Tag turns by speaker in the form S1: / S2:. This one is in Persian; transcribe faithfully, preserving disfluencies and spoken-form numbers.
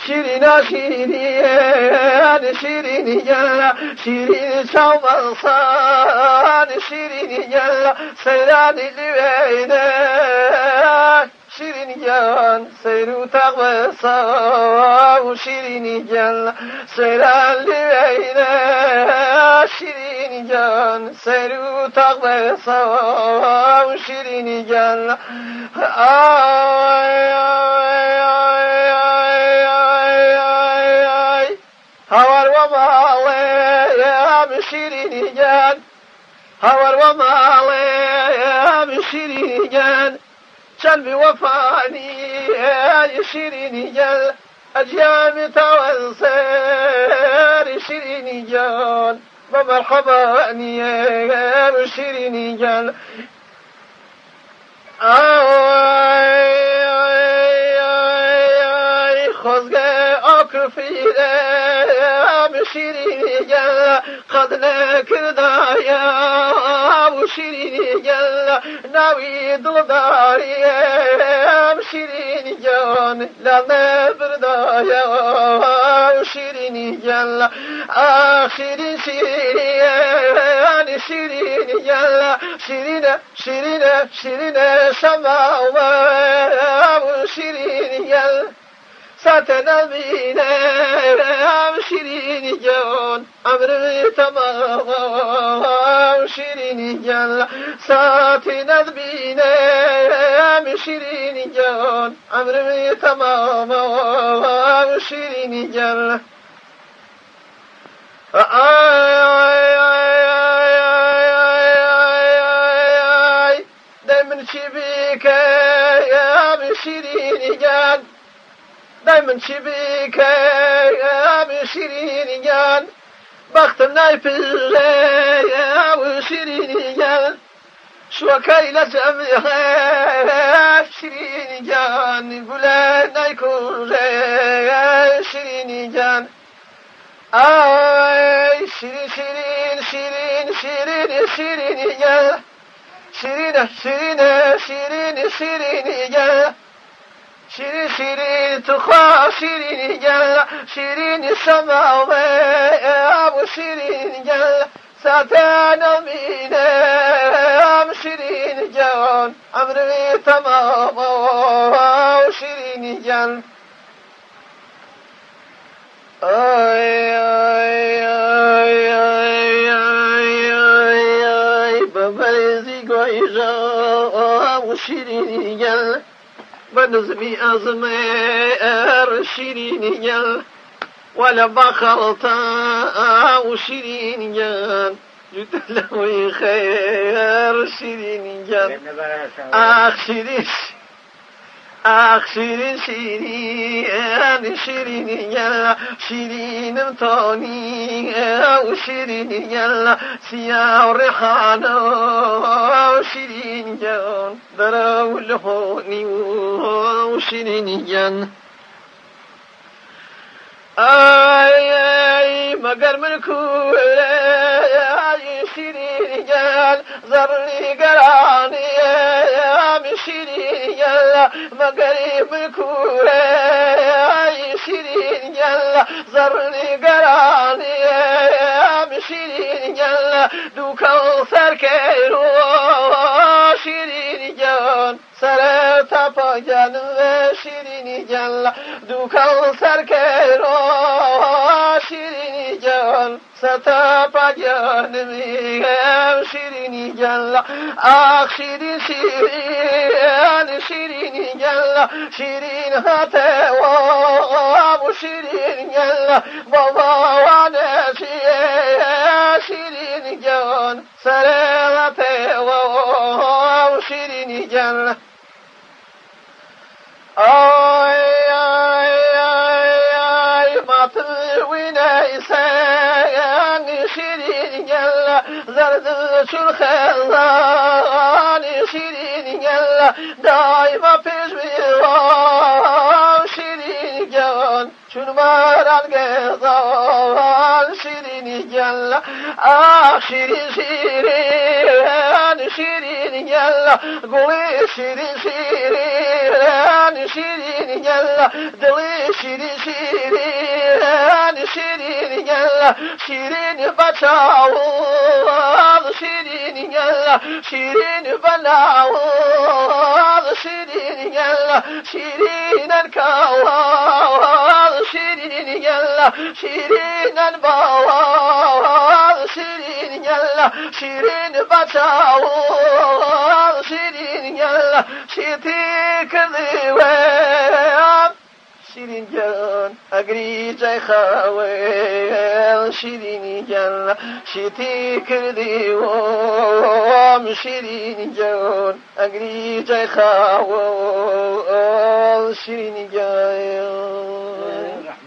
S1: شیرین شیرین شیرین گل شیرین چاوسان شیرین گل سیران لیوینه شیرین جان سیرو تقوی ساو شیرین گل سیران لیوینه شیرین جان سیرو تقوی ساو شیرین گل آی آی آی آی آی آی هوار و مالیم شیرین جان هوار و مالیم شیرین جان قلبي وفاني شيرين جل أجيال توسر شيرين جل بمرحبا يا شيرين جل آي آي آي خزق أكفيرة شيرين جل قد نكدايا شيرين جل ناوي دلداري شيرين جان لا نبردايا شيرين جل آخر شيرين شيرين جل شيرين شيرين شيرين سماوة شيرين جل ستنبينا شيرين جان عمري تمام شيرين جان ستنبينا شيرين جان عمري تمام شيرين جان آي آي آي آي آي آي دايما شبيك يا شيرين جان دايما شبيك يا شيرين جان بختم نايفل يا وشيرين جان شوكاي لجمعها شيرين جان بلا نايكون يا شيرين جان آي شيرين شيرين شيرين شيرين شيرين جان شيرين شيرين شيرين شيرين جان شيرين شيرين تخا شيرين جل شيرين السماء أبو شيرين جل ساتانا مينام شيرين جان عمري تمام شيرين جل آي آي آي آي آي آي آي ببرزي قويجا أبو شيرين جل بنزمي أزمير شيرين جل ولا بخرطا وشيرين جل جد له خير شيرين جل آخ شيرين آخ شيرين شيرين شيرين جل شيرين مطاني وشيرين جل سيا وريحانة وشيرين جل درو لهوني وشيرين جل آي آي مقر من كل آي شيرين جل زرني قراني يا شيرين جل مقر من كل آي شيرين جل زرني قراني يا شيرين جل دوكا سركيرو شيرين جل سرتا پاجان شیرینی جل دوکان سرکرو شیرینی جل سرتا پاجان میگم شیرینی جل آخ شیرین شیرین شیرینی جل شیرین هاته و شیرین جل بابا وانشی شیرین جان سرته و شیرین جل آی آی آی آی مطلوین ایسان شیرین گل زرد چون خزان شیرین گل دایما پیش بیوان شیرین جان چون باران گزان شيرين جل آه شيرين شيرين شيرين جل قولي شيرين شيرين شيرين جل دلي شيرين شيرين شيرين جل شيرين بتاو شيرين جل شيرين بلاو شيرين جل شيرين الكواب شيرين جل شيرين البواب شيرين جل شيرين بتاو شيرين جل شيتيك ذيوان شيرين جل أقريج خاويل شيرين جل شيتيك ذيوان شيرين جل أقريج خاويل شيرين جل